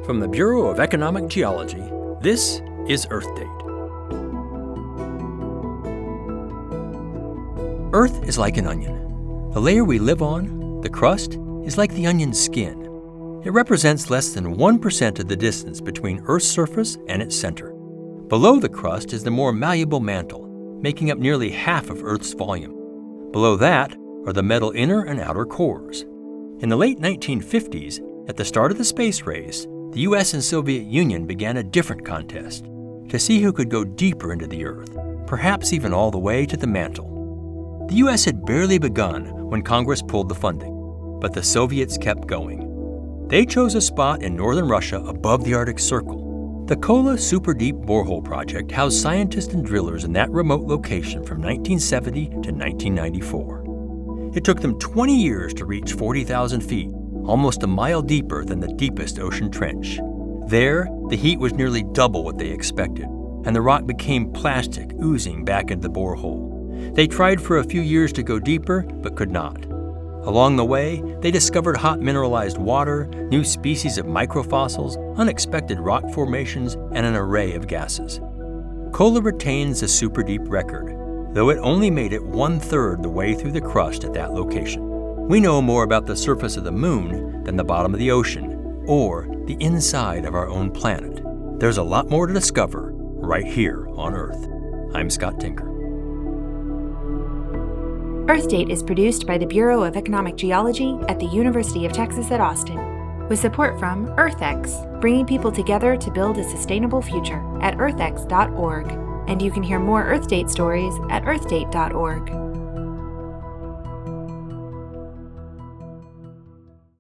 From the Bureau of Economic Geology, this is Earth Date. Earth is like an onion. The layer we live on, the crust, is like the onion's skin. It represents less than 1% of the distance between Earth's surface and its center. Below the crust is the more malleable mantle, making up nearly half of Earth's volume. Below that are the metal inner and outer cores. In the late 1950s, at the start of the space race, the US and Soviet Union began a different contest to see who could go deeper into the Earth, perhaps even all the way to the mantle. The US had barely begun when Congress pulled the funding, but the Soviets kept going. They chose a spot in northern Russia above the Arctic Circle. The Kola Super Deep Borehole Project housed scientists and drillers in that remote location from 1970 to 1994. It took them 20 years to reach 40,000 feet, almost a mile deeper than the deepest ocean trench. There, the heat was nearly double what they expected, and the rock became plastic, oozing back into the borehole. They tried for a few years to go deeper, but could not. Along the way, they discovered hot mineralized water, new species of microfossils, unexpected rock formations, and an array of gases. Kola retains the super deep record, though it only made it 1/3 the way through the crust at that location. We know more about the surface of the moon than the bottom of the ocean, or the inside of our own planet. There's a lot more to discover right here on Earth. I'm Scott Tinker. Earth Date is produced by the Bureau of Economic Geology at the University of Texas at Austin, with support from EarthX, bringing people together to build a sustainable future at earthx.org. And you can hear more Earth Date stories at earthdate.org.